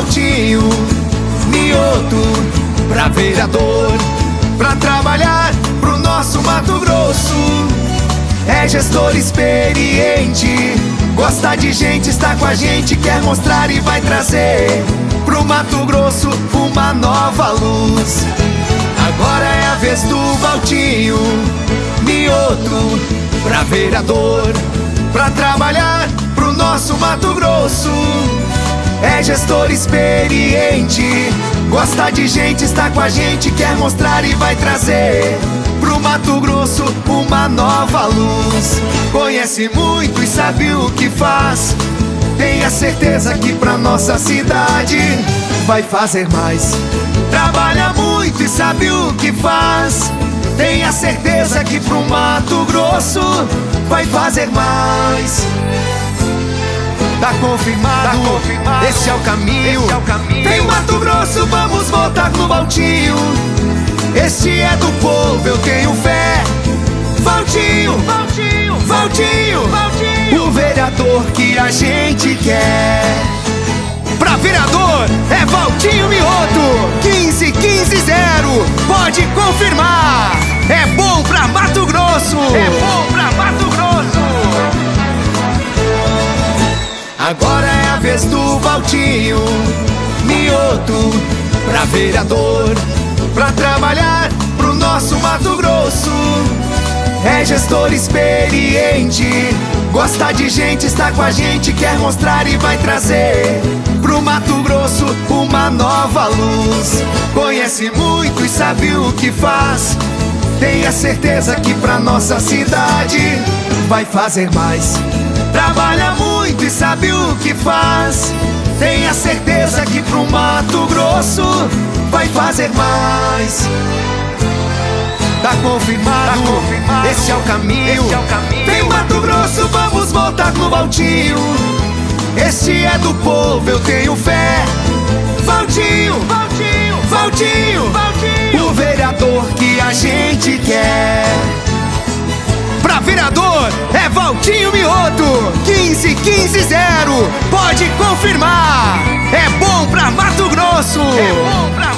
Valtinho Mioto pra vereador, pra trabalhar pro nosso Mato Grosso. É gestor experiente, gosta de gente, está com a gente, quer mostrar e vai trazer pro Mato Grosso uma nova luz. Agora é a vez do Valtinho Mioto pra vereador, pra trabalhar pro nosso Mato Grosso. É gestor experiente, gosta de gente, está com a gente, quer mostrar e vai trazer pro Mato Grosso uma nova luz. Conhece muito e sabe o que faz, tenha certeza que pra nossa cidade vai fazer mais. Trabalha muito e sabe o que faz, tenha certeza que pro Mato Grosso vai fazer mais. Tá confirmado, esse é o caminho. Vem Mato Grosso, vamos votar no Valtinho. Este é do povo, eu tenho fé. Valtinho, Valtinho, Valtinho, Valtinho, o vereador que a gente quer. Pra vereador é Valtinho Mioto, 15150. Pode confirmar. É bom pra Mato Grosso. É bom pra Mato Grosso. Agora é a vez do Valtinho Mioto pra vereador, pra trabalhar pro nosso Mato Grosso. É gestor experiente, gosta de gente, está com a gente, quer mostrar e vai trazer pro Mato Grosso uma nova luz. Conhece muito e sabe o que faz, tenha certeza que pra nossa cidade vai fazer mais. Trabalha muito e sabe o que faz, tenha certeza que pro Mato Grosso vai fazer mais. Tá confirmado, esse é o caminho. Vem Mato Grosso, vamos votar no Valtinho. Este é do povo, eu tenho fé. Valtinho, Valtinho, Valtinho, Valtinho, o vereador que a gente quer. Pra vereador é Valtinho Mioto, 15150. Pode confirmar. É bom pra Mato Grosso. É bom pra